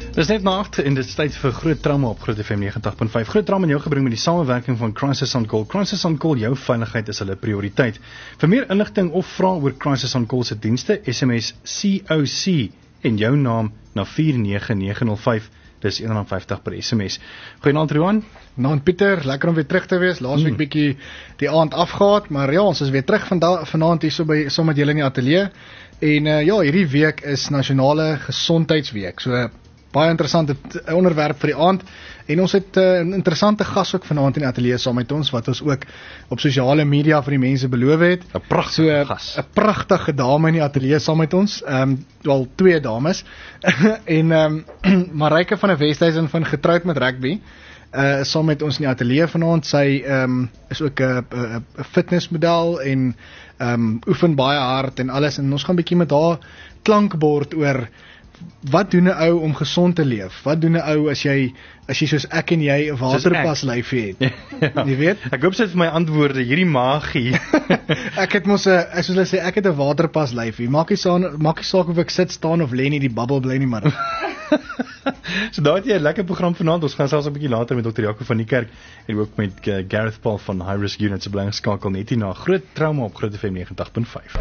Dis net na 8 en dit is tyd vir Groot Trauma op Groot FM 90.5. Groot Trauma in jou gebring met die samewerking van Crisis on Call. Crisis on Call, jou veiligheid is hulle prioriteit. Vir meer inligting of vra oor Crisis on Call se dienste, SMS COC en jou naam na 49905. Dis R1.50 per SMS. Goeienaand Roan. Naand Pieter, lekker om weer terug te wees. Laasweek bietjie die aand afgehaat, maar ja, ons is weer terug vanaand hier saam met julle in die ateljee. En hierdie week is Nasionale Gesondheidsweek. So baie interessante onderwerp vir die aand. En ons het 'n interessante gas ook vanaand in die ateljee saam met ons, wat ons ook op sosiale media vir die mense beloof het. 'n pragtige gas. 'n pragtige dame in die ateljee saam met ons. Wel twee dames. En Marijke van der Westhuizen van Getroud met Rugby. Saam met ons in die ateljee vanaand. Sy is ook 'n fitnessmodel en oefen baie hard en alles. En ons gaan 'n bietjie met haar klankbord oor wat doen 'n ou om gesond te leef? Wat doen 'n ou as jy soos ek en jy 'n waterpaslyfie het? Ja. Jy weet? Ek hoop sy het vir my antwoorde, hierdie magie. Ek het mos soos hulle sê, ek het 'n waterpaslyfie. Maak nie saak of ek sit, staan of lê nie, die bubble bly nie maar. So daar het jy 'n lekker program vanaand. Ons gaan selfs 'n bietjie later met Dr. Jaco van die Kerk en ook met Gareth Paul van High Risk Unit se bly geskakel net hier na Groot Trauma op Groot FM 90.5.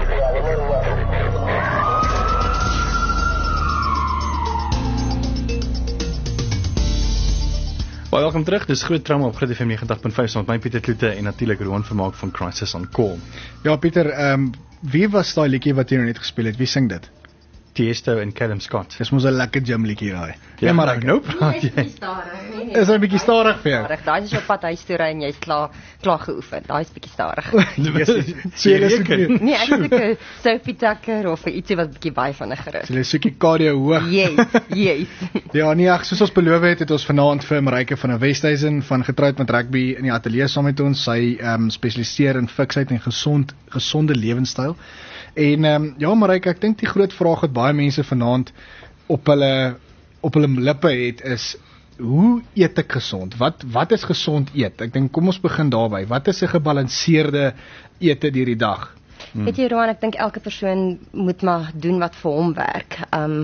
Welkom terug, dis Groot Trauma op Groot FM 90.5 saam met my Pieter Kloete en natuurlik Roan Vermaak van Crisis on Call. Ja Pieter, wie was daai liedjie wat jy nou net gespeel het? Wie sing dit? Tiesto en Callum Scott. Dis mos 'n lekker gym liedjie daai. Ja, maar nou praat jy. Is hy 'n bietjie stadig vir jou? Daai is op pad huis toe ry en jy's klaar geoefen. Daai is bietjie stadig. Serieus? Nee, ek het 'n Sophie Tucker of ietsie wat bietjie baie vinniger is. Jy is seker cardio hoog. Yes. Ja, nee, soos ons beloof het ons vanaand vir Marijke van der Westhuizen van Getroud met Rugby in die ateljee saam met ons. Sy spesialiseer in fiksheid en gesonde lewenstyl. En Marijke, ek dink die groot vraag wat baie mense vanaand op hulle lippe het is, hoe eet ek gesond? Wat is gesond eet? Ek dink kom ons begin daarby. Wat is 'n gebalanseerde ete deur die dag? Weet jy Roan, ek dink elke persoon moet maar doen wat vir hom werk.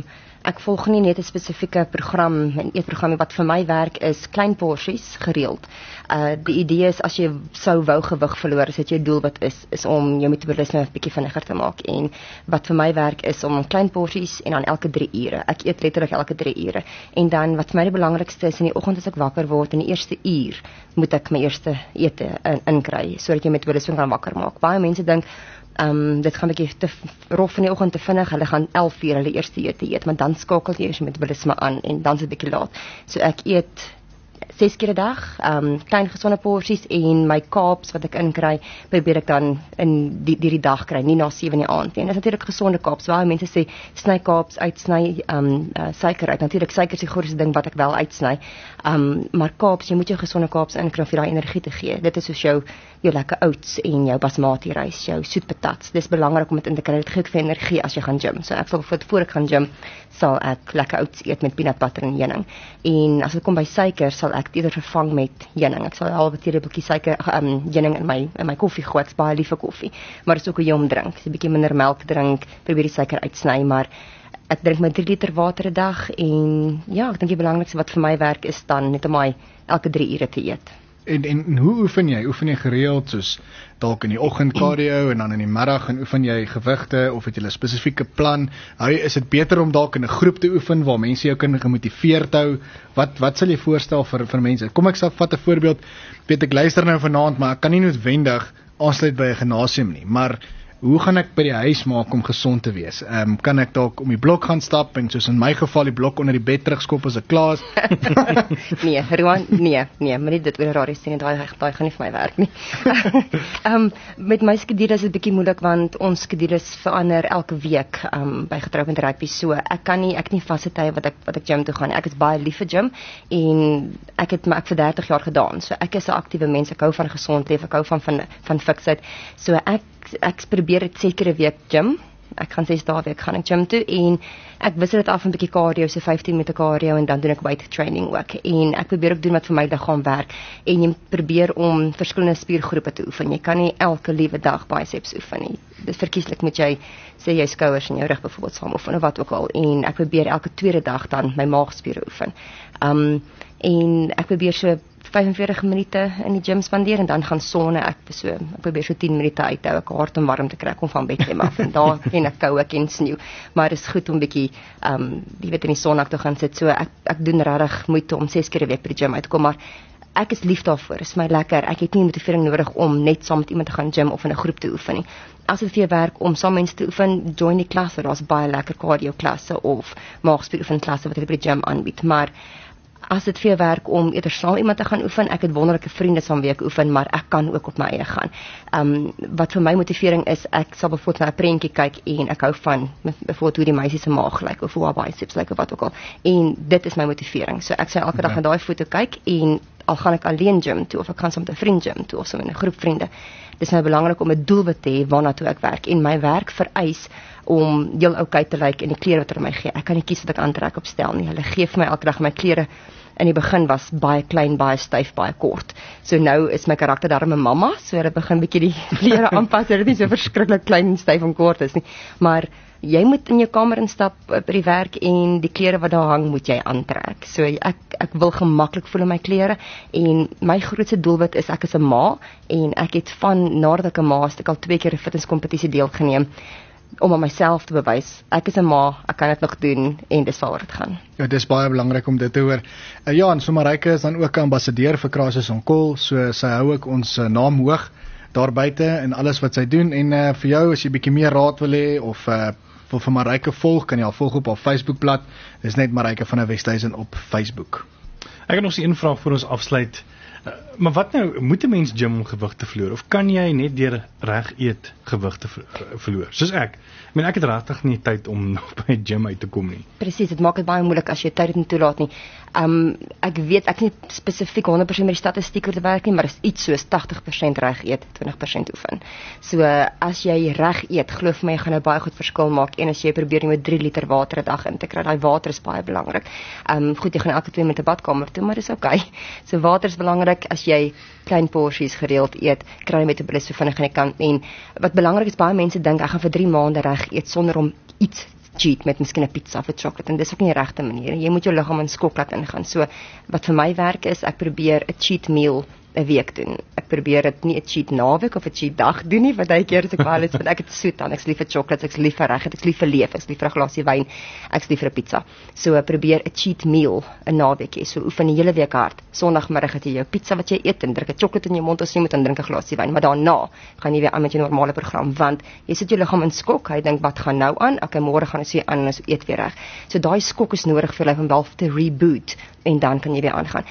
Ek volg nie net 'n spesifieke program, 'n eetprogram wat vir my werk is klein porsies gereeld. Die idee is as jy sou wou gewig verloor, is dit jou doel wat is om jou metabolisme 'n bietjie vinniger te maak. En wat vir my werk is om klein porsies en dan elke 3 ure. Ek eet letterlik elke 3 ure. En dan wat vir my die belangrikste is, in die oggend as ek wakker word, in die eerste uur moet ek my eerste ete inkry sodat jou metabolisme kan wakker maak. Baie mense dink dit gaan 'n bietjie te rof in die oggend te vinnig. Hulle gaan 11 uur hulle eerste ete eet, maar dan skakel jy jou metabolisme aan en dan is dit bietjie laat. So ek eet 6 keer 'n dag, klein gesonde porsies en my carbs wat ek inkry, probeer ek dan in die dag kry, nie na 7 in die aand nie. En dit is natuurlik gesonde carbs. Baie mense sê sny carbs uit, sny suiker uit. Natuurlik suiker is die grootste ding wat ek wel uitsny. Maar carbs, jy moet jou gesonde carbs inkry vir daai energie te gee. Dit is soos jou lekker oats en jou basmati rys, jou soet patats. Dis belangrik om dit in te kry. Dit gee vir energie as jy gaan gym. So ek sal voor ek gaan gym, sal ek lekker oats eet met peanut butter en heuning. En as dit kom by suiker, sal ek eerder vervang met heuning. Ek sal al 'n bietjie suiker heuning in my koffie gooi. Ek's baie lief vir koffie, maar dit is ook 'n jom drink. So 'n bietjie minder melk drink, probeer die suiker uitsny, maar ek drink my 3 liter water 'n dag en ja, ek dink die belangrikste wat vir my werk is dan net om my elke 3 ure te eet. En hoe oefen jy? Oefen jy gereeld soos dalk in die oggend cardio en dan in die middag en oefen jy gewigte of het jy 'n spesifieke plan? Is dit beter om dalk in 'n groep te oefen waar mense jou kan gemotiveerd hou? Wat sal jy voorstel vir mense? Kom ek sal vat 'n voorbeeld. Weet ek luister nou vanaand, maar ek kan nie noodwendig aansluit by 'n gimnasium nie, maar hoe gaan ek by die huis maak om gesond te wees? Kan ek dalk om die blok gaan stap en soos in my geval die blok onder die bed terugskop as 'n klas? Nee, Roan, nee, maar nie dit oor die radio sê nie, daai gaan nie vir my werk nie. Met my skedule is dit bietjie moeilik want ons skedules verander elke week by Getroud met Rugby. So ek het nie vaste tye wat ek gym toe gaan nie. Ek is baie lief vir gym en ek het vir 30 jaar gedaan. So ek is 'n aktiewe mens, ek hou van gesond leef, ek hou van fiksheid. So ek probeer dit seker 'n week gym Ek gaan 6 dae 'n week gaan ek gym toe en ek wissel dit af 'n bietjie cardio, so 15 minute cardio en dan doen ek weight training ook. En ek probeer ook doen wat vir my liggaam werk en jy probeer om verskillende spiergroepe te oefen. Jy kan nie elke liewe dag biceps oefen nie. Dit verkieslik moet jy sê jy skouers en jou rug byvoorbeeld saam oefen of wat ook al en ek probeer elke tweede dag dan my maagspiere oefen. En ek probeer so 45 minute in die gym spandeer en dan gaan sonne ek probeer so 10 minute uithou, ek hart om warm te kry om van bed af en daar en ek kou ek en sneeu, maar dit is goed om bietjie jy weet in die son te gaan sit, so ek doen regtig moeite om 6 keer 'n week by die gym uit te kom, maar ek is lief daarvoor, is my lekker, ek het nie motivering nodig om net saam met iemand te gaan gym of in 'n groep te oefen nie. As dit vir jou werk om saam mense te oefen, join die klasse, daar's baie lekker cardio klasse of maagspieroefen klasse wat hulle by die gym aanbied, maar as dit vir jou werk om eerder saam iemand te gaan oefen, ek het wonderlike vriende saam wie ek oefen, maar ek kan ook op my eie gaan. Wat vir my motivering is, ek sal byvoorbeeld na 'n prentjie kyk en ek hou van byvoorbeeld hoe die meisie se maag lyk of hoe haar biceps lyk of wat ook al. En dit is my motivering. So ek sê elke dag na daai foto kyk en al gaan ek alleen gym toe of ek gaan saam met 'n vriend gym toe of saam met 'n groep vriende. Dis nou belangrik om 'n doelwit te hê waarna toe ek werk en my werk vereis om heel oukei te lyk in die klere wat hulle my gee. Ek kan nie kies wat ek aantrek op stel nie. Hulle gee vir my elke dag my klere. In die begin was baie klein, baie styf, baie kort. So nou is my karakter daarom 'n mamma, so hulle begin bietjie die klere aanpas, sodat dit nie so verskriklik klein en styf en kort is nie. Maar jy moet in jou kamer instap by die werk en die klere wat daar hang moet jy aantrek. So ek wil gemaklik voel in my klere en my grootste doelwit is ek is 'n ma en ek het van nadat ek 'n ma is, ek al 2 keer 'n fitnesskompetisie deelgeneem om aan myself te bewys, ek is 'n ma, ek kan dit nog doen en dis waaroor dit gaan. Ja, dis baie belangrik om dit te hoor. Ja, en so Marijke is dan ook 'n ambassadeur vir Crisis on Call, so sy hou ook ons naam hoog daar buite en alles wat sy doen en vir jou as jy bietjie meer raad wil hê of wil vir Marijke volg, kan jy al volg op haar Facebookblad. Dis net Marijke van der Westhuizen op Facebook. Ek het nog so 'n vraag voor ons afsluit. Maar wat nou, moet 'n mens gym om gewig te verloor of kan jy net deur reg eet gewig te verloor? Soos ek het regtig nie tyd om nog by 'n gym uit te kom nie. Presies, dit maak dit baie moeilik as jy tyd nie toelaat nie. Ek weet ek nie spesifiek 100% met die statistiek oor te werk nie, maar is iets soos 80% reg eet, 20% oefen. So as jy reg eet, glo vir my jy gaan 'n baie goed verskil maak. En as jy probeer met 3 liter water 'n dag in te kry, daai water is baie belangrik. Goed, jy gaan elke 2 minute badkamer toe, maar dis okay. So water is belangrik. As jy klein porsies gereeld eet, kry jy metabolisme vinnig aan die kant. En wat belangrik is, baie mense dink ek gaan vir 3 maande reg eet sonder om iets cheat met miskien 'n pizza of 'n chocolate en dis ook nie die regte manier. Jy moet jou liggaam in skok laat ingaan. So wat vir my werk is, ek probeer 'n cheat meal 'n week doen. Ek probeer dit nie 'n cheat naweek of 'n cheat dag doen nie, want baie keer as ek wel is, want ek het soet dan, ek's lief vir chocolates, ek's lief vir reg, ek's lief vir leef, ek's lief vir 'n glasie wyn, ek's lief vir 'n pizza. So probeer 'n cheat meal 'n naweek hê. So oefen die hele week hard. Sondagmiddag het jy jou pizza wat jy eet en drink 'n chocolate in jou mond as jy moet dan drink 'n glasie wyn, maar daarna gaan jy weer aan met jou normale program want jy sit jou liggaam in skok. Hy dink wat gaan nou aan? Okay, môre gaan ons weer aan en ons eet weer reg. So daai skok is nodig vir jou om wel te reboot en dan kan jy weer aangaan.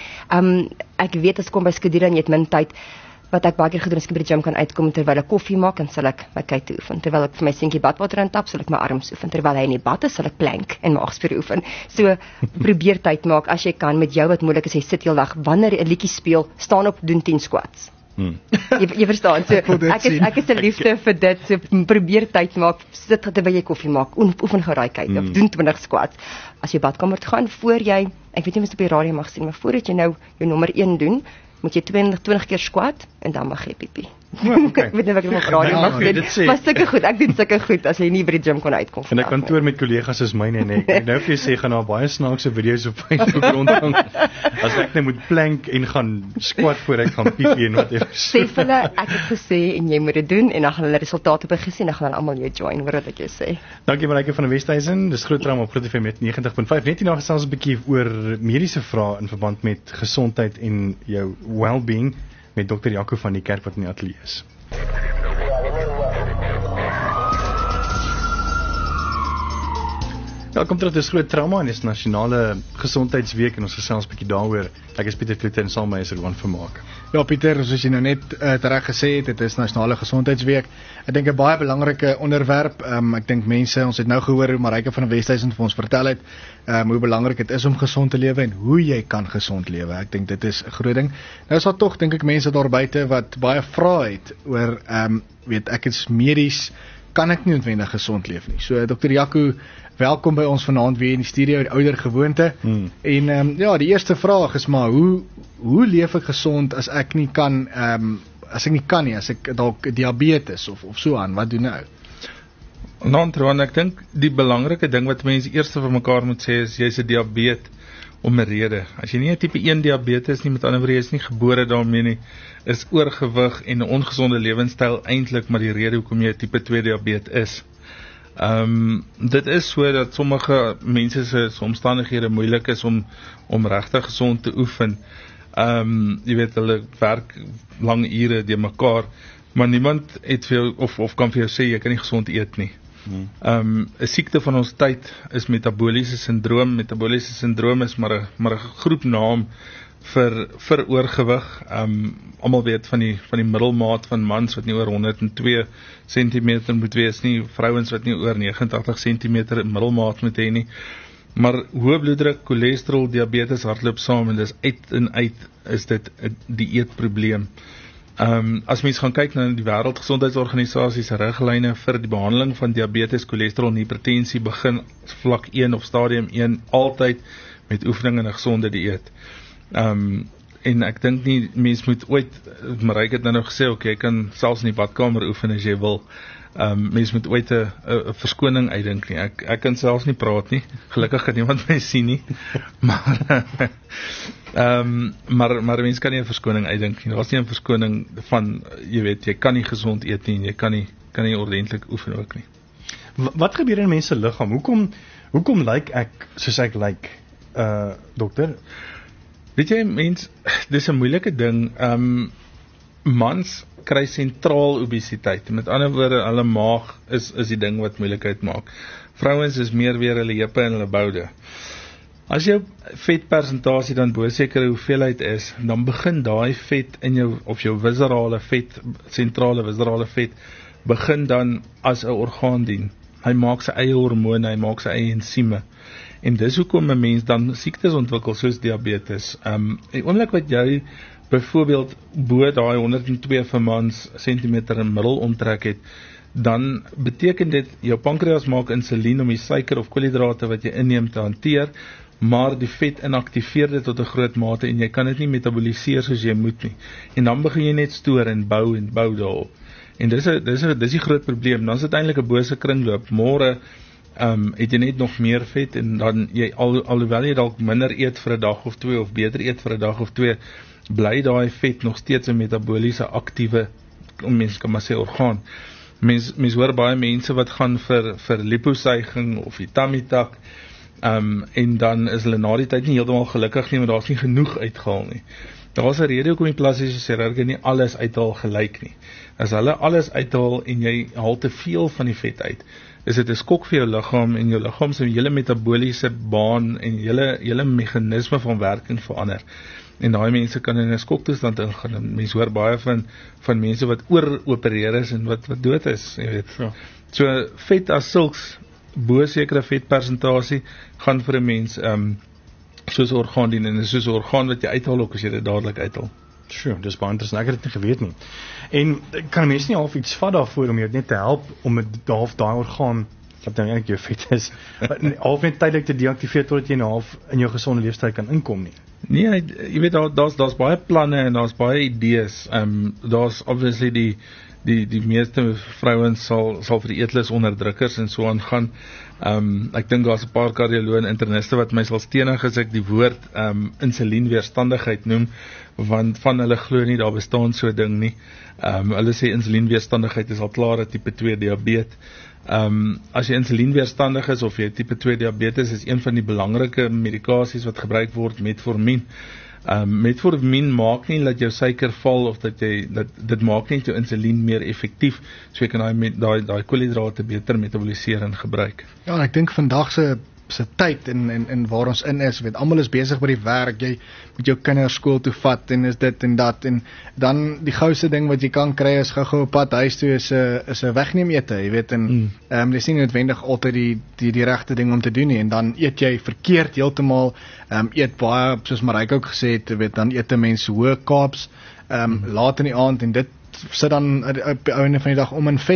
Ek weet as kom by skedule en jy het min tyd, wat ek baie keer gedoen as ek by die gym kan uitkom terwyl ek koffie maak en sal ek my kyk oefen. Terwyl ek vir my seentjie badwater intap, sal ek my arms oefen. Terwyl hy in die bad is, sal ek plank en maagspiere oefen. So probeer tyd maak as jy kan met jou wat moeilik is, jy sit heeldag wanneer jy 'n liedjie speel, staan op, doen 10 squats. Jy verstaan, so ek is 'n liefde vir dit, so probeer tyd maak, sit terwyl jy koffie maak, oefen gou daai kyk, of doen 20 squats. As jy badkamer toe gaan, voor jy, ek weet nie of jy op die radio mag sien, maar voordat jy nou jou nommer 1 doen, moet jy 20 keer squat en dan mag jy piepie. Okay. Ek weet nie wat ek op radio mag sê, maar sulke goed, ek doen sulke goed as jy nie by die gym kon uitkom. En ek kantoor met kollegas soos myne en ek nou vir jou sê gaan daar baie snaakse video's op Facebook rondhang. As ek net moet plank en gaan squat voor ek gaan piepie en wat sê vir hulle, ek het gesê en jy moet dit doen en dan gaan hulle resultate gesien, dan gaan hulle almal jou join, hoor wat ek jou sê. Dankie Marijke van der Westhuizen. Dis Groot Trauma op Groot FM met 90.5. Net hierna gesels 'n bietjie oor mediese vrae in verband met gesondheid en jou well-being met Dr. Jaco van die kerk wat in die ateljee is. Welkom terug, dis Groot Trauma en dis Nasionale Gesondheidsweek en ons gesels 'n bietjie daaroor. Ek is Pieter Kloete en saam met my is Rowan Vermaak. Ja Pieter, soos jy nou net reg gesê het, dit is Nasionale Gesondheidsweek. Ek dink 'n baie belangrike onderwerp. Ek dink mense, ons het nou gehoor hoe Marijke van der Westhuizen vir ons vertel het, hoe belangrik dit is om gesond te lewe en hoe jy kan gesond lewe. Ek dink dit is 'n groot ding. Nou is daar tog dink ek mense daar buite wat baie vrae het oor weet ek is medies kan ek nie noodwendig gesond leef nie. So Dr. Jaco, welkom by ons vanaand weer in die studio, die ouer gewoonte. En ja, die eerste vraag is maar hoe leef ek gesond as ek nie kan as ek dalk diabetes of so aan, wat doen nou? Nou, ek dink die belangrike ding wat mense eers vir mekaar moet sê is jy's 'n diabetes om 'n rede. As jy nie 'n tipe 1 diabetes nie, met ander woorde jy is nie gebore daarmee nie, is oorgewig en 'n ongesonde lewenstyl eintlik maar die rede hoekom jy 'n tipe 2 diabetes is. Dit is so dat sommige mense se omstandighede moeilik is om regtig gesond te oefen. Jy weet, hulle werk lang ure deur mekaar, maar niemand het vir jou of kan vir jou sê jy kan nie gesond eet nie. 'n siekte van ons tyd is metaboliese sindroom. Metaboliese sindroom is maar 'n groepnaam vir oorgewig. Almal weet van die middelmaat van mans wat nie oor 102 cm moet wees nie, vrouens wat nie oor 89 cm middelmaat moet hê nie. Maar hoë bloeddruk, cholesterol, diabetes hardloop saam en dis uit en uit is dit 'n dieetprobleem. As mens gaan kyk na die Wêreldgesondheidsorganisasie se riglyne vir die behandeling van diabetes, cholesterol en hipertensie, begin vlak 1 of stadium 1 altyd met oefening en 'n gesonde dieet. En ek dink nie mens moet ooit, Maryke het nou gesê, jy kan selfs in die badkamer oefen as jy wil. Mens moet ooit 'n verskoning uitdink nie. Ek kan selfs nie praat nie. Gelukkig kan niemand my sien nie. Maar mens kan nie 'n verskoning uitdink nie. Daar's nie 'n verskoning van, jy weet, jy kan nie gesond eet nie en jy kan nie ordentlik oefen ook nie. Wat gebeur in mense liggaam? Hoekom lyk ek soos ek lyk, dokter? Weet jy, mens, dis 'n moeilike ding. Mans kry sentraal obesiteit. Met ander woorde, hulle maag is die ding wat moeilikheid maak. Vrouens is meer weer hulle heupe en hulle boude. As jou vetpersentasie dan bo sekere hoeveelheid is, dan begin daai vet in jou, of jou viscerale vet, sentrale viscerale vet, begin dan as 'n orgaan dien. Hy maak sy eie hormone, hy maak sy eie ensieme. En dis hoekom 'n mens dan siektes ontwikkel soos diabetes. Die oomblik wat jy byvoorbeeld bo daai 102 vir mans centimeter in middel omtrek het, dan beteken dit jou pankreas maak insulien om die suiker of koolhidrate wat jy inneem te hanteer, maar die vet inaktiveer dit tot 'n groot mate en jy kan dit nie metaboliseer soos jy moet nie. En dan begin jy net stoor en bou daarop. En dis die groot probleem. Dan is dit eintlik 'n bose kringloop. Môre het jy net nog meer vet en dan jy alhoewel jy dalk minder eet vir 'n dag of 2 of beter eet vir 'n dag of 2, bly daai vet nog steeds 'n metaboliese aktiewe, mens kan maar sê, orgaan. Mens hoor baie mense wat gaan vir liposuiging of die tummy tuck, en dan is hulle na die tyd nie heeltemal gelukkig nie, maar daar's nie genoeg uitgehaal nie. Daar's 'n rede hoekom die plastiese chirurge nie alles uithaal gelyk nie. As hulle alles uithaal en jy haal te veel van die vet uit, is dit 'n skok vir jou liggaam en jou liggaam se hele metaboliese baan en hele meganisme van werking verander. En daai mense kan in 'n skoktoestand ingaan. Mense hoor baie van mense wat ooropereer is en wat dood is, jy weet. Ja. So vet as sulks, bo sekere vetpersentasie, gaan vir 'n mens soos 'n orgaan dien, en soos 'n orgaan wat jy uithaal ook as jy dit dadelik uithaal. Sure, dis baie interessant. Ek het dit nie geweet nie. En kan mense nie half iets vat daarvoor om jou net te help om daai orgaan wat nou eintlik jou vet is, half net tydelik te deaktiveer totdat jy half in jou gesonde leefstyl kan inkom nie? Nee, jy weet, daar's baie planne en daar's baie idees. Daar's obviously die meeste vrouens sal vir die eetlus onderdrukkers en so aangaan. Ek dink daar's 'n paar kardioloë en interniste wat my sal stenig as ek die woord insulienweerstandigheid noem, want van hulle glo nie daar bestaan so 'n ding nie. Hulle sê insulienweerstandigheid is al klaar 'n tipe 2 diabetes. As jy insulienweerstandig is of jy tipe 2 diabetes, is een van die belangrike medikasies wat gebruik word metformin. Metformin maak nie dat jou suiker val of dit maak nie jou insulien meer effektief, so jy kan daai koolhidrate beter metaboliseer en gebruik. Ja, en ek dink vandag se tyd en waar ons in is, weet, almal is besig by die werk, jy moet jou kinders skool toe vat en is dit en dat, en dan die gouste ding wat jy kan kry is gou-gou op pad huis toe is 'n wegneem ete, jy weet, en dis nie noodwendig altyd die regte ding om te doen nie, en dan eet jy verkeerd heeltemal, eet baie, soos Maryke ook gesê het, weet, dan eet 'n mens hoë carbs laat in die aand, en dit sit dan op die einde van die dag om in vet.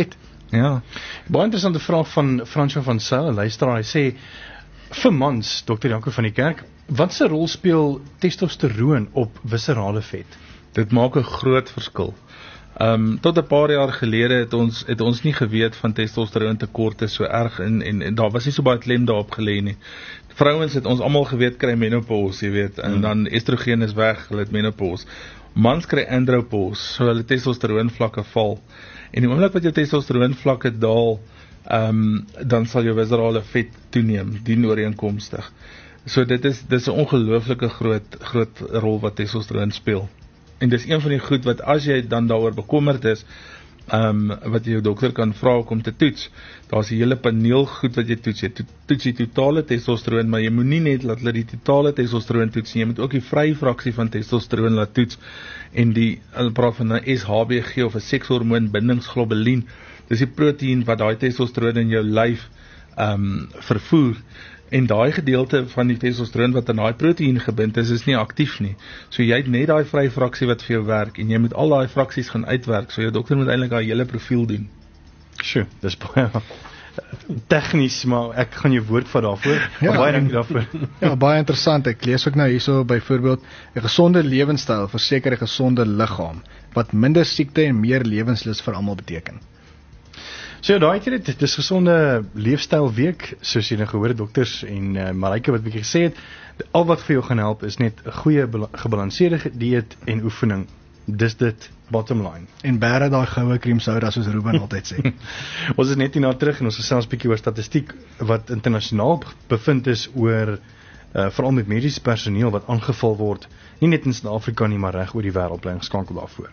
Ja. Baie interessante vraag van Fransjo van Sail, 'n luisteraar. Hy sê vir mans, Dr. Jaco van die Kerk, wat se rol speel testosteroon op viscerale vet? Dit maak 'n groot verskil. Tot 'n paar jaar gelede het ons nie geweet van testosteroon tekorte so erg en daar was nie so baie klem daarop gelê nie. Vrouens het ons almal geweet kry menopause, jy weet, en dan estrogen is weg, hulle het menopause. Mans kry andropause, so hulle testosteroon vlakke val. En die oomblik wat jou testosteroon vlakke daal, dan sal jou viscerale vet toeneem, dienooreenkomstig. So dit is 'n ongelooflike groot rol wat testosteroon speel. En dis een van die goed wat as jy dan daaroor bekommerd is, wat jou dokter kan vra om te toets. Daar's 'n hele paneel goed wat jy toets. Jy toets die totale testosteroon, maar jy moet nie net laat hulle die totale testosteroon toets nie. Jy moet ook die vrye fraksie van testosteroon laat toets. En hulle praat van 'n SHBG of 'n sekshormoon bindingsglobulien. Dis die proteïen wat daai testosteroon in jou lyf vervoer. En daai gedeelte van die testosteroon wat aan daai proteïen gebind is nie aktief nie. So jy het net daai vrye fraksie wat vir jou werk en jy moet al daai fraksies gaan uitwerk. So jou dokter moet eintlik daai hele profiel doen. Sjoe, dis baie tegnies, maar ek gaan jou woord vat daarvoor. Baie dankie daarvoor. Ja, baie interessant. Ek lees ook nou hierso byvoorbeeld 'n gesonde lewenstyl verseker 'n gesonde liggaam wat minder siekte en meer lewenslus vir almal beteken. So ja, daai keer dit is gesonde leefstyl week, soos jy nou gehoor het dokters en Marike wat bietjie gesê het, al wat vir jou gaan help is net 'n goeie gebalanseerde dieet en oefening. Dis dit bottom line. En bære daai goue cream soda soos Ruben altyd sê. Ons is net hierna terug en ons gesels bietjie oor statistiek wat internasionaal bevind is oor veral met mediese personeel wat aangeval word, nie net in Suid-Afrika nie, maar reg oor die wêreld. Bly geskakel daarvoor.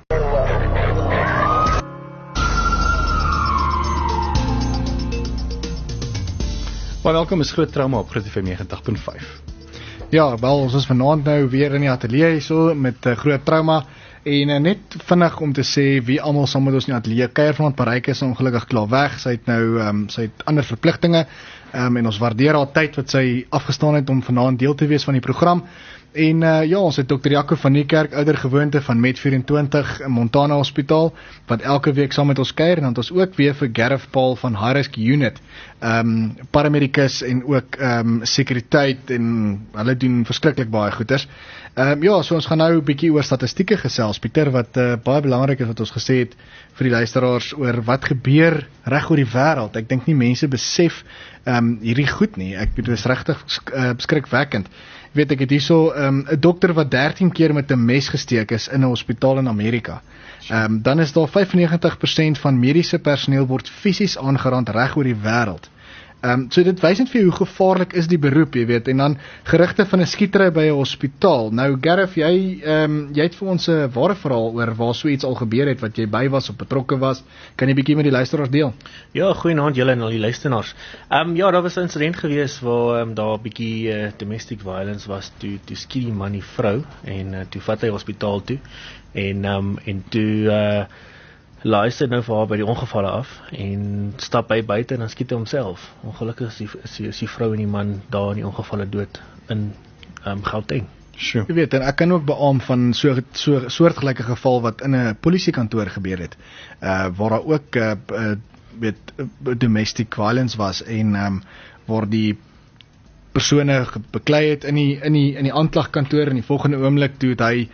Maar welkom is Groot Trauma op Groot FM 90.5. Ja, wel, ons is vanaand nou weer in die ateljee hierso met Groot Trauma en net vinnig om te sê wie almal saam met ons in die ateljee kuier. Vanaand Parike is ongelukkig klaar weg. Sy het nou sy het ander verpligtinge en ons waardeer haar tyd wat sy afgestaan het om vanaand deel te wees van die program. En ja, ons het Dr. Jaco van die Kerk, ouer gewoonte van Med24 Montana Hospitaal, wat elke week saam met ons kuier, en dan het ons ook weer vir Gareth Paul van High Risk Unit, paramedikus en ook sekuriteit, en hulle doen verskriklik baie goeders. Ja, so ons gaan nou 'n bietjie oor statistieke gesels, Pieter, wat baie belangrik is wat ons gesê het vir die luisteraars oor wat gebeur reg oor die wêreld. Ek dink nie mense besef hierdie goed nie. Ek bedoel, dit is regtig skrikwekkend. Weet ek het hierso 'n dokter wat 13 keer met 'n mes gesteek is in 'n hospitaal in Amerika. Dan is daar 95% van mediese personeel word fisies aangerand reg oor die wêreld. So dit wys net vir jou hoe gevaarlik is die beroep, jy weet, en dan gerugte van 'n skietery by 'n hospitaal. Nou Gareth, jy het vir ons 'n ware verhaal oor waar so iets al gebeur het wat jy by was of betrokke was. Kan jy bietjie met die luisteraars deel? Ja, goeienaand julle en al die luisteraars. Ja, daar was 'n insident gewees waar daar 'n bietjie domestic violence was. Toe skiet die man die vrou en toe vat hy hospitaal toe en toe luister nou vir haar by die ongevalle af en stap hy buite en dan skiet hy homself. Ongelukkig is die vrou en die man daar in die ongevalle dood in Gauteng. Sure. Jy weet, en ek kan ook beamoen van so soortgelyke geval wat in 'n polisiekantoor gebeur het, waar daar ook domestic violence was en waar die persone beklei het in die aanklagkantoor, en die volgende oomblik toe het hy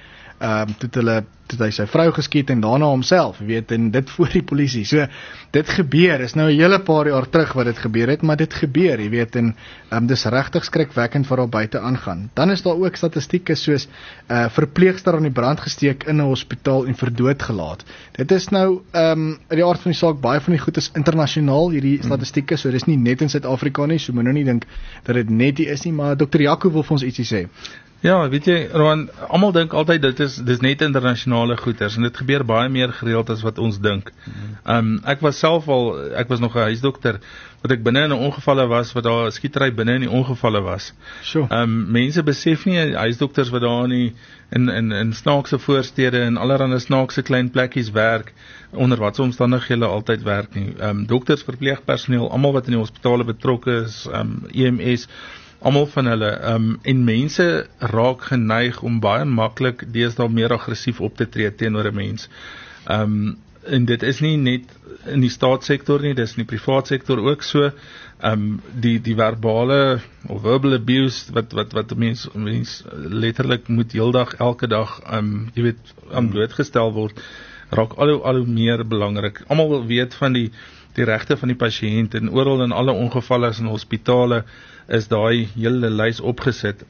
sy vrou geskiet en daarna homself, weet, en dit voor die polisie. So, dit gebeur, is nou 'n hele paar jaar terug wat dit gebeur het, maar dit gebeur, jy weet, en dis regtig skrikwekkend wat daar buite aangaan. Dan is daar ook statistieke soos verpleegster aan die brand gesteek in 'n hospitaal en vir dood gelaat. Dit is nou, in die aard van die saak, baie van die goed is internasionaal, hierdie statistieke, so dis nie net in Suid-Afrika nie, so moet nou nie dink dat dit net die is nie, maar Dr. Jaco wil vir ons ietsie sê. Ja, weet jy, Rowan, almal dink altyd dis net internasionale goeders en dit gebeur baie meer gereeld as wat ons dink. Ek was nog 'n huisdokter wat ek binne in 'n ongevalle was, wat daar 'n skietery binne in die ongevalle was. Sure. Mense besef nie huisdokters wat daar in snaakse voorstede en allerlei snaakse klein plekkies werk, onder watse omstandighede altyd werk nie. Dokters, verpleegpersoneel, almal wat in die hospitale betrokke is, EMS, almal van hulle, en mense raak geneig om baie maklik deesdae meer aggressief op te tree teenoor 'n mens. en dit is nie net in die staatssektor nie, dis in die privaat sektor ook so. Die verbale of verbal abuse wat mens letterlik moet heeldag elke dag jy weet aan blootgestel word, raak al hoe meer belangrik. Almal wil weet van die regte van die pasiënt, en oral in alle ongevalle in hospitale is daai hele lys opgesit,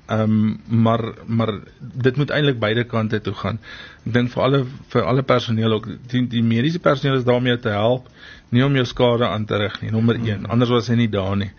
maar dit moet eintlik beide kante toe gaan. Ek dink vir alle personeel ook, die mediese personeel is daarmee te help, nie om jou skade aan te rig nie, nommer 1, anders was hy nie daar nie.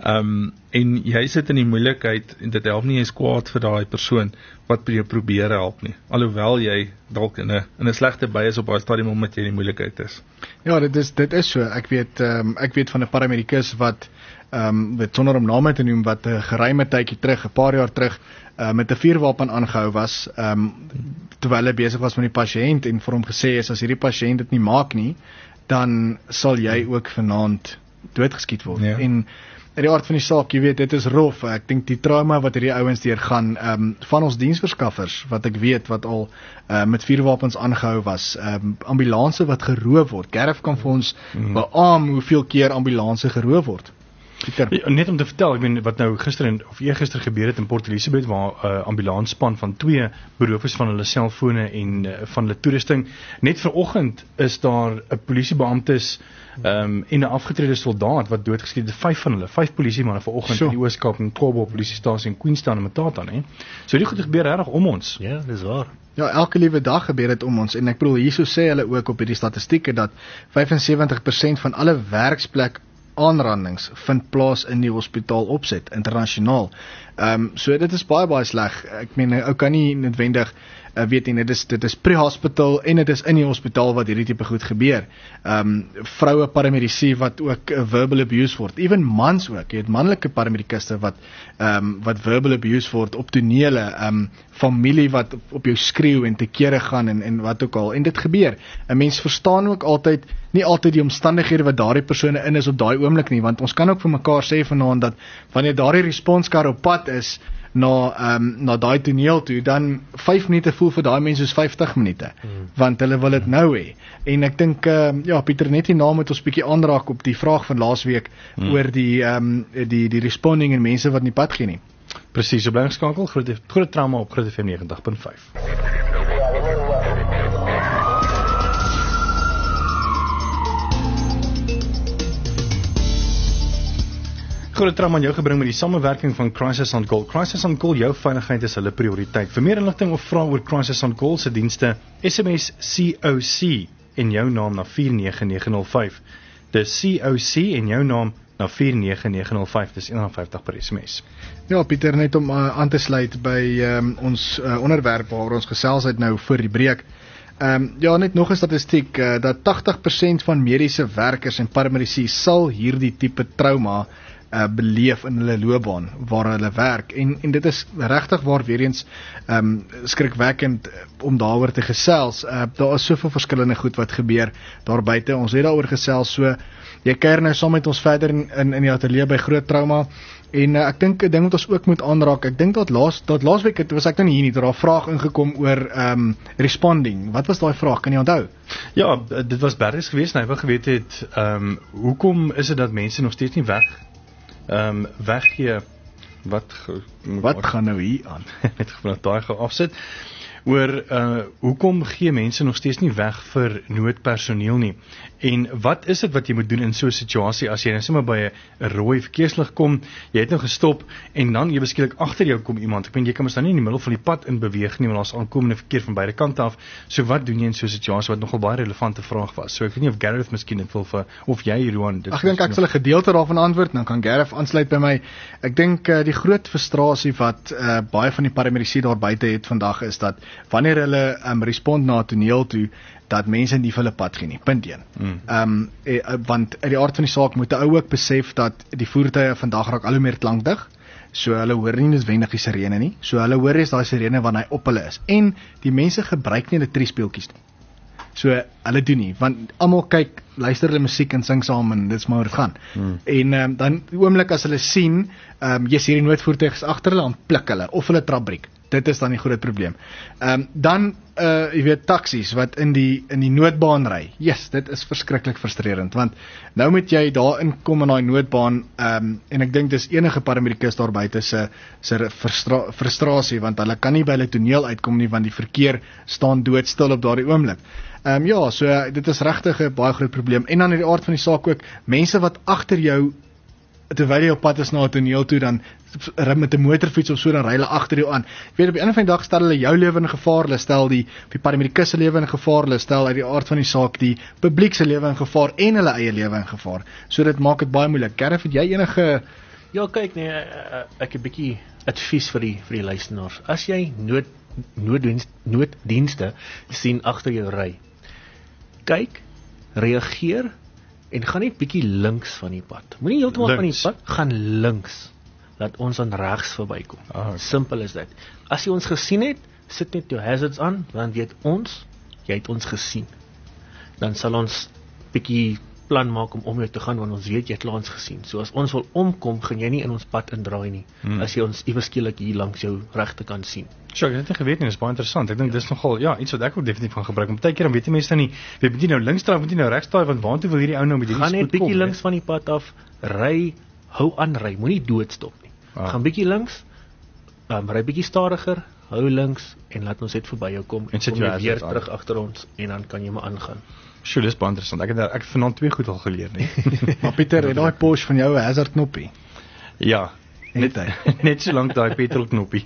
En jy sit in die moeilikheid, en dit help nie, jy is kwaad vir daai persoon wat jy probeer help nie, alhoewel jy dalk in 'n slegte by is op daai stadium omdat jy in die moeilikheid is. Ja, dit is so. Ek weet van 'n paramedikus wat sonder om name te noem, wat 'n geruime tydjie terug, 'n paar jaar terug, met 'n vuurwapen aangehou was, terwyl hy besig was met die pasiënt, en vir hom gesê is, as hierdie pasiënt dit nie maak nie, dan sal jy ook vanaand doodgeskiet word. Ja. En in die aard van die saak, jy weet, dit is rof. Ek dink die trauma wat hierdie ouens deurgaan, van ons diensverskaffers, wat ek weet, wat al met vuurwapens aangehou was, ambulanse wat geroof word. Gareth kan vir ons beamoen hoeveel keer ambulanse geroof word. Net om te vertel, ek meen wat nou gister of eergister gebeur het in Port Elizabeth, waar ambulansspan van 2 beroof is van hulle selfone en van hulle toerusting. Net vanoggend is daar 'n polisiebeamptes en 'n afgetrede soldaat wat doodgeskiet het, 5 polisiemanne vanoggend in die Oos-Kaap en Kobo polisiestasie in Queenstown en Mthatha, hè. So die goed gebeur regtig om ons. Ja, dis waar. Ja, elke liewe dag gebeur dit om ons, en ek bedoel, hierso sê hulle ook op hierdie statistieke dat 75% van alle werksplek aanrandings vind plaas in die hospitaal opset, internasionaal. So dit is baie sleg. Ek meen, ou kan nie noodwendig weet nie, dit is pre-hospital en dit is in die hospitaal wat hierdie tipe goed gebeur. Vroue paramedici wat ook verbal abuse word, even mans ook, jy het manlike paramedikuste wat verbal abuse word op tonele, familie wat op jou skreeu en te kere gaan en wat ook al, en dit gebeur. 'n Mens verstaan ook nie altyd die omstandighede wat daardie persone in is op daai oomblik nie, want ons kan ook vir mekaar sê vanaand dat wanneer daardie responskar op pad is na daai toneel toe, dan 5 minute voel vir daai mense soos 50 minute, want hulle wil dit nou hê. En ek dink, Pieter, net hierna moet ons bietjie aanraak op die vraag van laasweek oor die responding en mense wat nie pad gee nie. Presies, so bly geskakel, groot trauma op Groot FM 90.5. Groot trauma aan jou gebring met die samewerking van Crisis on Call. Crisis on Call, jou veiligheid is hulle prioriteit. Vir meer inligting of vrae oor Crisis on Call se dienste, SMS COC en jou naam na 49905. Dis COC en jou naam na 49905, dis R51 per SMS. Ja, Pieter, net om aan te sluit by ons onderwerp waar ons gesels het nou voor die breek. Net nog 'n statistiek, dat 80% van mediese werkers en paramedici sal hierdie tipe trauma beleef in hulle loopbaan waar hulle werk, en dit is regtig waar weer eens skrikwekkend om daaroor te gesels. Daar is soveel verskillende goed wat gebeur daar buite. Ons het daaroor gesels, so jy kuier nou saam met ons verder in die ateljee by Groot Trauma, en ek dink 'n ding wat ons ook moet aanraak, ek dink dat laasweek was ek nou nie hier nie, daar 'n vraag ingekom oor responding. Wat was daai vraag, kan jy onthou? Ja, dit was Berries geweest, hy wou geweet het, hoekom is dit dat mense nog steeds nie weggee, wat gaan nou hier aan? Net gevraag daai gaan afsit, oor hoekom gee mense nog steeds nie weg vir noodpersoneel nie, en wat is dit wat jy moet doen in so 'n situasie, as jy nou sommer by 'n rooi verkeerslig kom, jy het nou gestop, en dan jy beskiklik agter jou kom iemand, ek meen jy kan mos dan nie in die middel van die pad in beweeg nie, want daar's aankomende verkeer van beide kante af, so wat doen jy in so 'n situasie, wat nogal baie relevante vraag was, so ek weet nie of Gareth miskien dit wil of jy, Roan, ek dink ek sal 'n gedeelte daarvan antwoord, dan kan Gareth aansluit by my. Ek dink die groot frustrasie wat baie van die paramedici daar buite het vandag is dat wanneer hulle respond na 'n toneel toe, dat mense nie vir hulle pad gee nie, punt 1. Want uit die aard van die saak moet 'n ou ook besef dat die voertuie vandag raak al hoe meer klankdig, so hulle hoor nie noodwendig die sirene nie, so hulle hoor is daai sirene wanneer hy op hulle is, en die mense gebruik nie hulle triespeeltjies nie, so hulle doen nie, want almal kyk, luister hulle musiek en sing saam, en dit is maar hoe dit gaan. En dan die oomblik as hulle sien, hierdie noodvoertuig is agter hulle, dan pluk hulle, of hulle trapbreek, Dit is dan die groot probleem. Dan jy weet taksies wat in die noodbaan ry. Yes, dit is verskriklik frustrerend want nou moet jy daar inkom in daai noodbaan en ek dink dis enige paramedikus daar buite se frustrasie want hulle kan nie by hulle toneel uitkom nie want die verkeer staan doodstil op daardie oomblik. Ja, so dit is regtig 'n baie groot probleem en dan in die aard van die saak ook mense wat agter jou terwyl jy op pad is na 'n toneel toe dan met 'n motorfiets of so dan ry hulle agter jou aan. Jy weet op die einde van die dag stel hulle jou lewe in gevaar, hulle stel die paramedikus se lewe in gevaar, hulle stel uit die aard van die saak die publiek se lewe in gevaar en hulle eie lewe in gevaar. So dit maak dit baie moeilik. Gareth, het jy enige Ja, kyk nee, ek het 'n bietjie advies vir die luisteraars. As jy nooddienste sien agter jou ry, kyk, reageer en gaan net bietjie links van die pad. Moenie heeltemal van die pad, gaan links. Laat ons dan regs verbykom. Simpel is dit. As jy ons gesien het, sit net jou hazards aan, dan weet ons, jy het ons gesien. Dan sal ons bietjie plan maak om jou te gaan, want ons weet jy het ons gesien. So as ons wil omkom, gaan jy nie in ons pad indraai nie, as jy ons iewers skielik hier langs jou regte kant sien. Sjoe, ek het dit nie geweet nie, dis baie interessant. Ek dink dis nogal, ja, iets wat ek ook definitief gaan gebruik. Party keer dan weet die mense dan nie, moet jy nou links draai, moet jy nou regs draai, want waartoe wil hierdie ou nou met hierdie spoed kom? Gaan net bietjie kom, links van die pad af, ry, hou aan ry, moenie doodstop nie. Gaan bietjie links, ry bietjie stadiger, hou links en laat ons net verby jou kom en sit kom jou jy weer hazards terug agter ons en dan kan jy maar aangaan. Sjoe, dis baie interessant. Ek het vanaand 2 goed al geleer, nie. Maar Pieter, het daai Porsche van jou 'n hazard knoppie? Ja, net so lank daai petrol knoppie.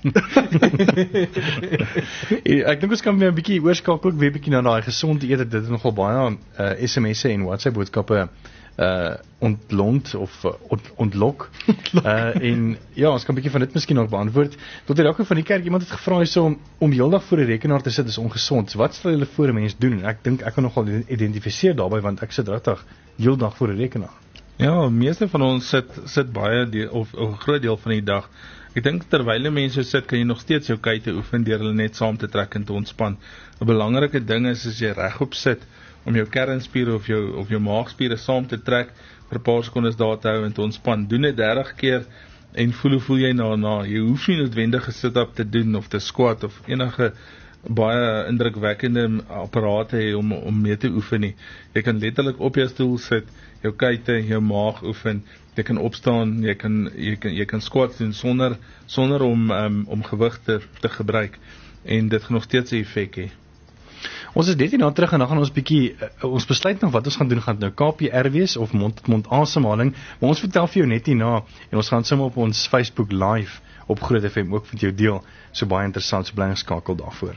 Ek dink ons kan weer 'n bietjie oorskakel, ook weer 'n bietjie na daai gesonde eet. Dit het nogal baie SMS'e en WhatsApp boodskappe ontlont of ontlok. En ja, ons kan 'n bietjie van dit miskien nog beantwoord. Tot die rakke van die kerk, iemand het gevra hierso om heeldag voor 'n rekenaar te sit is ongesond. So wat stel julle voor 'n mens doen? En ek dink ek kan nogal identifiseer daarbey want ek sit regtig heeldag voor 'n rekenaar. Ja, meeste van ons sit baie of 'n groot deel van die dag. Ek dink terwyl mense sit, kan jy nog steeds jou kuite oefen deur hulle net saam te trek en te ontspan. 'n Belangrike ding is as jy regop sit om jou kernspiere of jou maagspiere saam te trek vir 'n paar sekondes daar te hou en te ontspan. Doen dit 30 keer en voel hoe voel jy daarna. Jy hoef nie noodwendig 'n sit-up te doen of te squat of enige baie indrukwekkende apparate hê om mee te oefen nie. Jy kan letterlik op jou stoel sit, jou kuite, jou maag oefen. Jy kan opstaan, jy kan squats doen sonder om gewig te gebruik en dit gaan nog steeds 'n effek hê. Ons is net hierna terug en dan gaan ons bietjie ons besluit nog wat ons gaan doen, gaan nou KPR wees of mond asemhaling, maar ons vertel vir jou net hierna en ons gaan sommer op ons Facebook live op Groot FM ook met jou deel. So baie interessant, so bly geskakel daarvoor.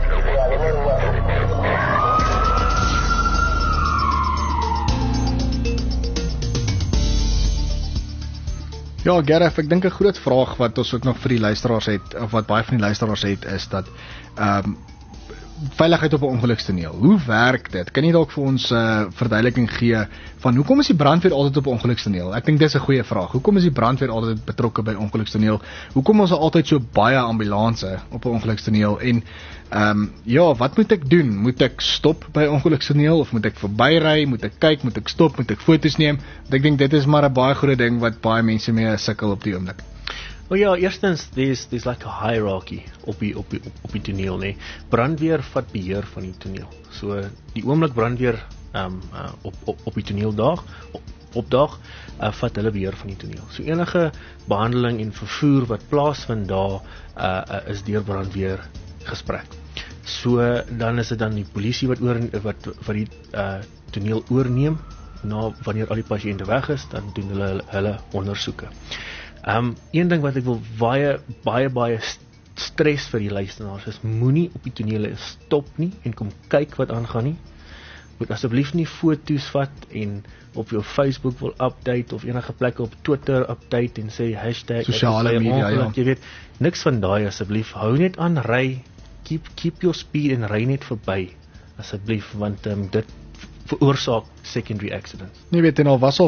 Ja, Gareth, ek dink 'n groot vraag wat ons ook nog vir die luisteraars het, of wat baie van die luisteraars het, is dat veiligheid op 'n ongelukstoneel. Hoe werk dit? Kan jy dalk vir ons verduideliking gee van hoekom is die brandweer altyd op 'n ongelukstoneel? Ek dink dis 'n goeie vraag. Hoekom is die brandweer altyd betrokke by ongelukstoneel? Hoekom is daar altyd so baie ambulanse op 'n ongelukstoneel? En ja, wat moet ek doen? Moet ek stop by 'n ongelukstoneel of moet ek verbyry? Moet ek kyk? Moet ek stop? Moet ek foto's neem? Want ek dink dit is maar 'n baie groot ding wat baie mense mee sukkel op die oomblik. Well ja, eerstens, there's like a hierarchy op die toneel, nee. Brandweer vat beheer van die toneel. So die oomblik brandweer op die toneel opdaag, vat hulle beheer van die toneel. So enige behandeling en vervoer wat plaasvind daar is deur brandweer gesprek. So dan is dit dan die polisie wat die toneel oorneem. Wanneer al die pasiënte weg is, dan doen hulle ondersoeke. Een ding wat ek wil baie stres vir die luisteraars is, moenie op die tonele stop nie en kom kyk wat aangaan nie. Moet asseblief nie foto's vat en op jou Facebook wil update of enige plekke op Twitter update en sê hashtag sosiale media, ja. Jy weet, niks van daai asseblief. Hou net aan ry, keep your speed en ry net verby asseblief, want dit veroorsaak secondary accidents. Jy weet, en al was al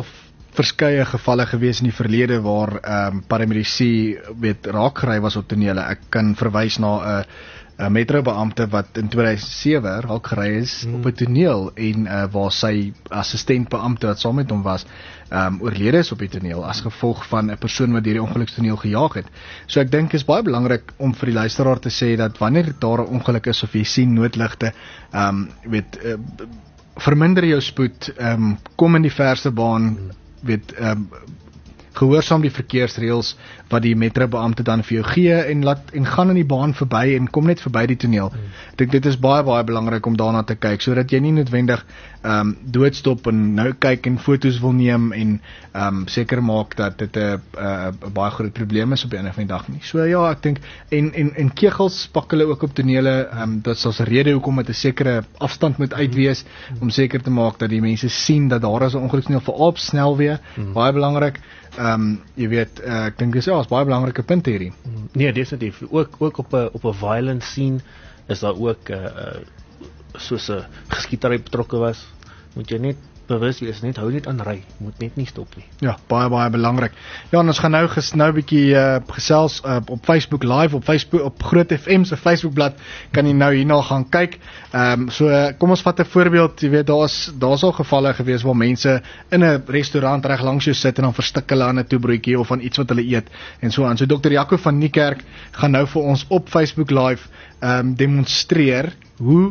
verskeie gevalle gewees in die verlede waar paramedici raakgery was op tonele. Ek kan verwys na 'n metrobeampte wat in 2007 raakgery is op 'n toneel en waar sy assistentbeampte wat saam met hom was oorlede is op die toneel as gevolg van 'n persoon wat deur die ongelukstoneel gejaag het. So ek dink is baie belangrik om vir die luisteraar te sê dat wanneer daar 'n ongeluk is of jy sien noodligte, verminder jou spoed, kom in die verste baan, gehoorsaam die verkeersreëls wat die metrobeampte dan vir jou gee en gaan in die baan verby en kom net verby die toneel. Ek dink dit is baie belangrik om daarna te kyk sodat jy nie noodwendig doodstop en nou kyk en foto's wil neem en seker maak dat dit 'n baie groot probleem is op die einde van die dag nie. So ja, ek dink en kegels pak hulle ook op tonele, dit is 'n rede hoekom dit 'n sekere afstand moet uitwees om seker te maak dat die mense sien dat daar is 'n ongelukstoneel vir op snelweë, baie belangrik. Jy weet, ek dink dis is baie belangrike punt hierdie. Nee, definitief. Ook op 'n violent scene is daar ook soos 'n geskietery betrokke was. Moet jy net bewus wees, net hou net aan ry, moet net nie stop nie. Ja, baie belangrik. Ja, en ons gaan nou 'n bietjie gesels op Facebook live, op Groot FM se Facebookblad, kan jy nou hierna gaan kyk. So kom ons vat 'n voorbeeld, jy weet daar's al gevalle gewees waar mense in 'n restaurant reg langs jou sit en dan verstik hulle aan 'n toebroodjie of aan iets wat hulle eet en so aan. So Dr. Jaco van Niekerk gaan nou vir ons op Facebook live demonstreer hoe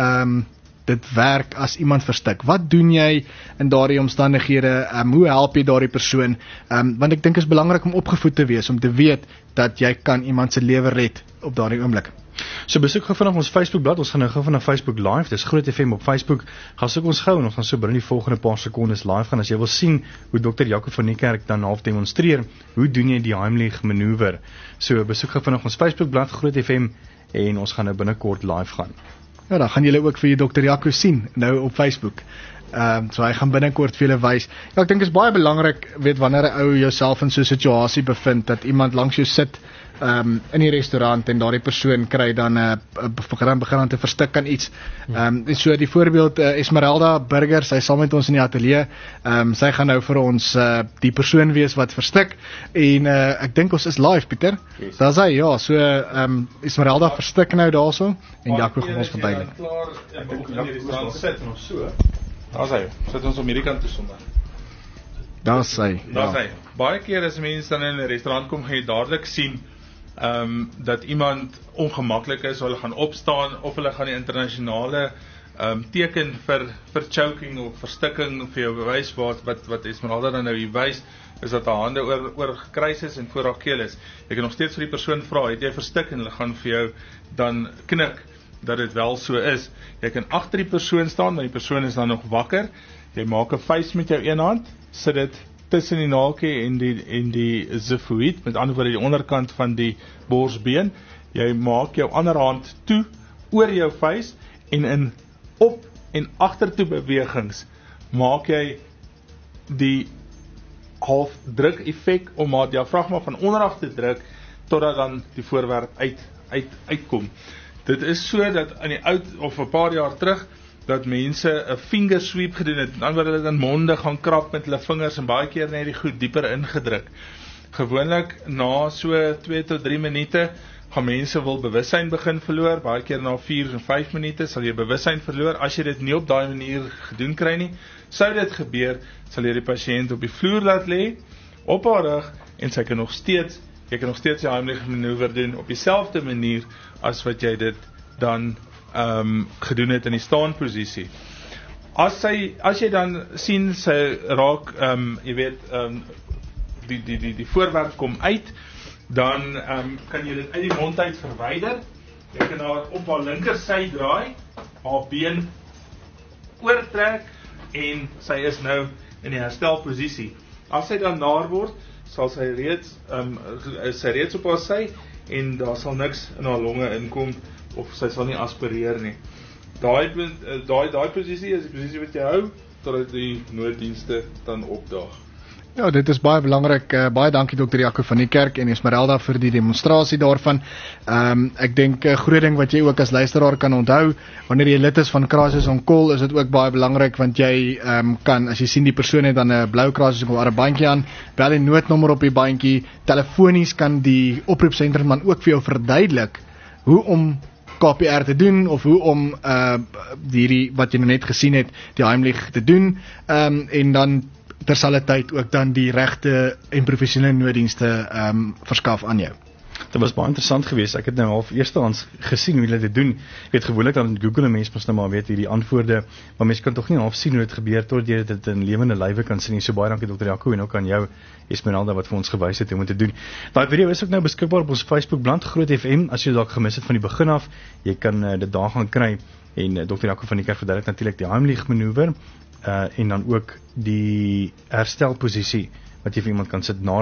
dit werk as iemand verstik. Wat doen jy in daardie omstandighede? Hoe help jy daardie persoon? Want ek dink is belangrik om opgevoed te wees, om te weet dat jy kan iemand se lewe red op daardie oomblik. So besoek gou vanaf ons Facebookblad, ons gaan nou gou vanaf Facebook live, dis Groot FM op Facebook, gaan soek ons gou en ons gaan so binne die volgende paar sekondes live gaan, as jy wil sien hoe Dr. Jaco van Niekerk dan half demonstreer, hoe doen jy die Heimlich manoeuvre. So besoek gou vanaf ons Facebookblad, Groot FM, en ons gaan nou binnekort live gaan. Ja, dan gaan julle ook vir Dr. Jaco sien, nou op Facebook. So hy gaan binnekort vir julle wys. Ja, ek dink is baie belangrik, weet wanneer 'n ou jouself in so 'n situasie bevind, dat iemand langs jou sit, in die restaurant en daardie persoon kry dan begin aan te verstik aan iets. En so die voorbeeld, Esmeralda Burger, sy saam met ons in die ateljee, sy gaan nou vir ons die persoon wees wat verstik, en ek dink ons is live, Pieter. Yes. Daar sê, ja, so Esmeralda verstik nou daarso, en Jaco gaan ons verduidelik. Sit ons so. Daar sê, sit ons om hierdie kant toe sommer. Daar sê, Daar sê. Baie keer as mense dan in 'n restaurant kom, gaan jy dadelik sien dat iemand ongemaklik is, hulle gaan opstaan of hulle gaan die internasionale teken vir choking of verstikking vir jou bewys wat Esmeralda dan nou hier wys, is dat haar hande oor gekruis is en voor haar keel is. Jy kan nog steeds vir die persoon vra, het jy verstik, en hulle gaan vir jou dan knik dat dit wel so is. Jy kan agter die persoon staan, maar die persoon is dan nog wakker. Jy maak 'n vuist met jou een hand, sit dit tussen die naaltjie en die xiphoïd, met ander woorde die onderkant van die borsbeen. Jy maak jou ander hand toe oor jou vuist, en in op- en agtertoe bewegings maak jy die half druk effek om haar diafragma van onderaf te druk totdat dan die voorwerp uitkom. Dit is so dat in die oud of 'n paar jaar terug dat mense 'n finger sweep gedoen het, dan word hulle dan monde gaan krap met hulle vingers en baie keer net die goed dieper ingedruk. Gewoonlik na so 2 tot 3 minute gaan mense wil bewussyn begin verloor, baie keer na 4 en 5 minute sal jy bewussyn verloor. As jy dit nie op daai manier gedoen kry nie, sou dit gebeur, sal jy die pasiënt op die vloer laat lê, op haar rug, en jy kan nog steeds die Heimlich manoeuvre doen op dieselfde manier as wat jy dit dan gedoen het in die staanposisie. As jy dan sien sy raak, jy weet, die voorwerp kom uit, dan kan jy dit uit die mond uit verwyder. Jy kan haar op haar linkersy draai, haar been oortrek, en sy is nou in die herstelposisie. As sy dan naar word, sal sy reeds op haar sy, en daar sal niks in haar longe inkom, of sy sal nie aspireer nie. Daai posisie is die posisie wat jy hou, totdat die nooddienste dan opdaag. Ja, dit is baie belangrik. Baie dankie Dr. Jaco van die Kerk en Esmeralda vir die demonstrasie daarvan. Ek dink 'n groot ding wat jy ook as luisteraar kan onthou, wanneer jy lid is van Crisis on Call, is dit ook baie belangrik want jy kan, as jy sien die persoon het dan 'n blou Crisis on Call bandjie aan, bel die noodnommer op die bandjie. Telefonies kan die oproepsentrum dan ook vir jou verduidelik hoe om KPR te doen of hoe om hierdie wat jy nou net gesien het, die Heimlich te doen, en dan terselfdertyd ook dan die regte en professionele nooddienste verskaf aan jou. Dit was baie interessant geweest. Ek het nou half eerstehands gesien hoe hulle dit doen. Ek weet gewoonlik dan Google mense mos nou maar weet hierdie antwoorde, maar mense kan tog nie half sien hoe dit gebeur tot jy dit in lewende lywe kan sien. So baie dankie Dr. Jaco en ook aan jou Esmeralda wat vir ons gewys het hoe om te doen. Daai video is ook nou beskikbaar op ons Facebookblad Groot FM as jy dalk gemis het van die begin af. Jy kan dit daar gaan kry en Dr. Jaco van die Kerk verduidelik natuurlik die Heimlich manoeuvre en dan ook die herstelposisie wat jy vir iemand kan sit na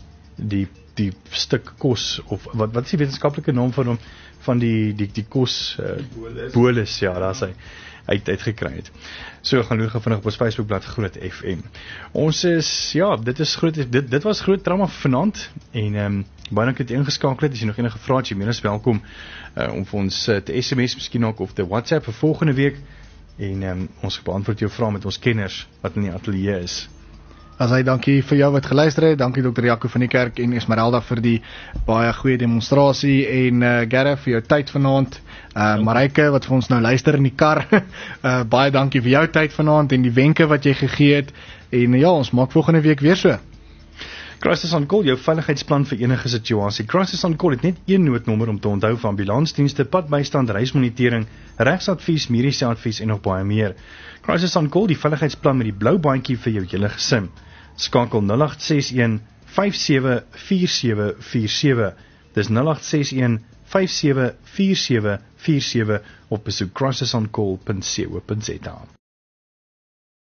die stuk kos of wat is die wetenskaplike naam van die kos bolus, ja, daar is hy uitgekry het. So gaan loer vinnig op ons Facebookblad Groot FM. Ons is, ja, dit was Groot Trauma vanaand en baie dankie dat jy ingeskakel het. As jy nog enige vrae het, jy meer as welkom om vir ons te SMS miskien ook of te WhatsApp vir volgende week en ons beantwoord jou vrae met ons kenners wat in die ateljee is. As hy dankie vir jou wat geluister het, dankie Dr. Jaco van die Kerk en Esmeralda vir die baie goeie demonstrasie en Gareth vir jou tyd vanaand, Mareike wat vir ons nou luister in die kar, baie dankie vir jou tyd vanaand en die wenke wat jy gegee het en ja, ons maak volgende week weer so. Crisis on Call, jou veiligheidsplan vir enige situasie. Crisis on Call het net een noodnommer om te onthou vir ambulansdienste, padbystand, reismonitering, regsadvies, mediese advies en nog baie meer. Crisis on Call, die veiligheidsplan met die blou bandjie vir jou hele gesin. Skakel 0861 574747. Dis 0861 574747 of besoek crisisoncall.co.za.